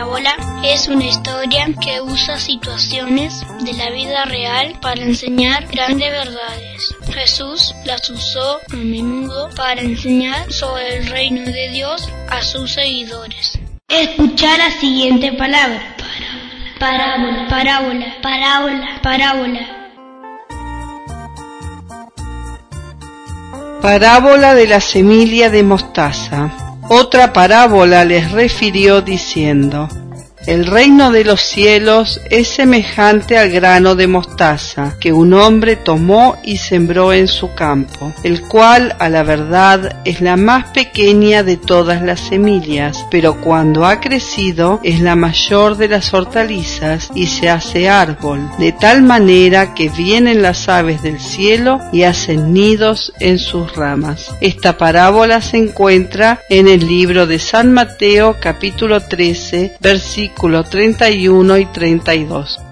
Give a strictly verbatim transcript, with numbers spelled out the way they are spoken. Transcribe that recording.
parábola es una historia que usa situaciones de la vida real para enseñar grandes verdades. Jesús las usó a menudo para enseñar sobre el reino de Dios a sus seguidores. Escuchar la siguiente palabra: parábola, parábola, parábola, parábola. Parábola de la semilla de mostaza. Otra parábola les refirió diciendo: el reino de los cielos es semejante al grano de mostaza que un hombre tomó y sembró en su campo, el cual a la verdad es la más pequeña de todas las semillas, pero cuando ha crecido es la mayor de las hortalizas y se hace árbol, de tal manera que vienen las aves del cielo y hacen nidos en sus ramas. Esta parábola se encuentra en el libro de San Mateo capítulo trece, versículos treinta y uno y treinta y dos.